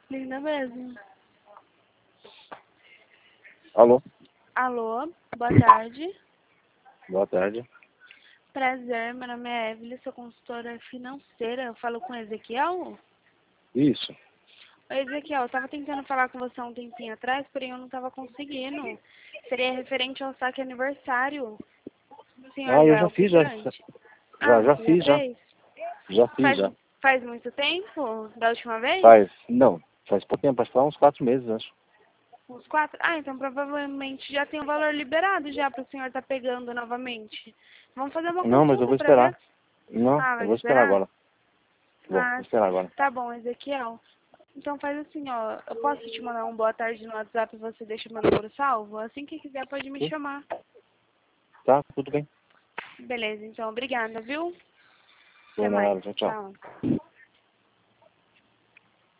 Linda mesmo. Alô? Alô, boa tarde. Boa tarde. Prazer, meu nome é Evelyn, sou consultora financeira. Eu falo com o Ezequiel? Isso. Oi, Ezequiel, eu estava tentando falar com você há um tempinho atrás, porém eu não estava conseguindo. Seria referente ao saque aniversário. O senhor Eu já é já o fiz, já. figurante? Já Você já fiz, já. fez? Já fiz, já. Faz muito tempo da última vez? Não, faz pouco tempo, acho que faz uns 4 meses, acho. Uns 4? Então provavelmente já tem o valor liberado já para o senhor estar pegando novamente. Vamos fazer uma Não, mas eu consulta vou para ver. esperar. Não, eu Vai vou esperar esperar? agora. Vou esperar agora. Tá bom, Ezequiel. Então faz assim, ó. Eu posso te mandar um boa tarde no WhatsApp e você deixa meu número salvo? Assim que quiser pode me Sim. chamar. Tá, tudo bem. Beleza, então. Obrigada, viu? Até Por mais. nada, tchau, tchau. Tchau.